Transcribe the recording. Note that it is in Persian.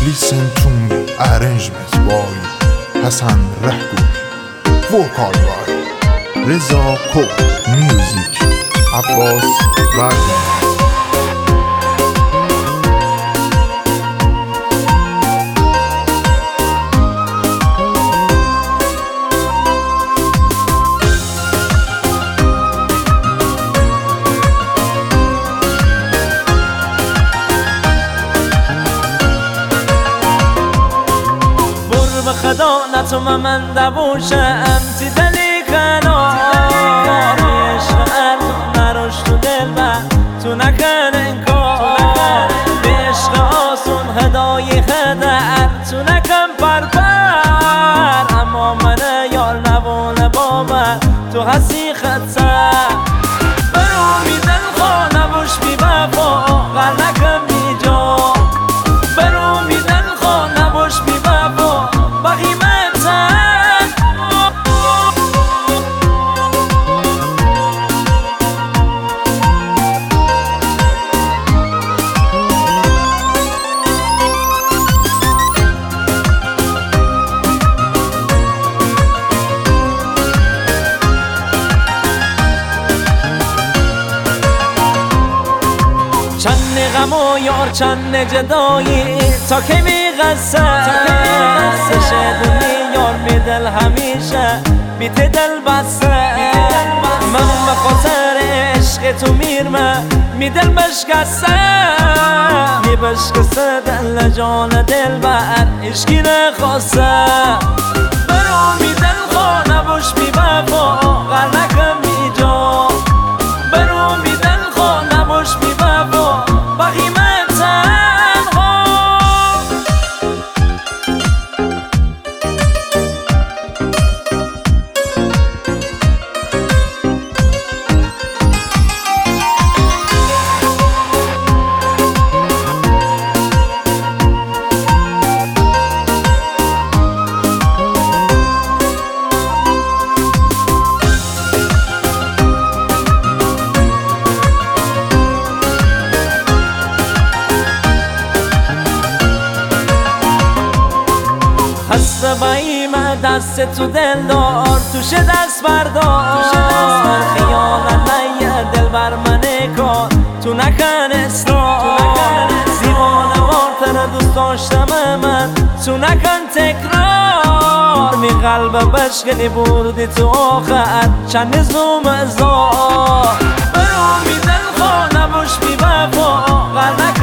Listen to me, arrangements by Hassan Rahgouri. Vocal by Reza Ko. Music Abbas Baghdadi. خدا نتونم من دبوشم تی دلی کنار عشق تو نروش تو دل من تو نکن انکار به عشق آسون هدای خدر تو نکن پرپر اما من یار نبونه با من تو هستی خطر برو میدن خواه نبوش بی وفا غر نکن بی جا برو میدن خواه نبوش بی وفا چند غم و یار چند جدایی تا که میغسه شدونی یار می دل همیشه بیت دل بسته من به خاطر عشق تو میرمه می دل بشکسته می بشکسته دل جان دل بر عشقی نخواسته برو می دل خواه نبوش بی وفا غر نکن بی جا برو می دل خواه نبوش بی وفا هسته باییم دست تو دل دار توش دست بردار خیال نیه دل بر منه کار تو نکن اصرار زیبانه بارتر دوست داشتم من تو نکن تکرار می قلب بشکنی بردی تو آخر چند نزوم ازار برو می دل خواه نبوش بی وفا غر نکن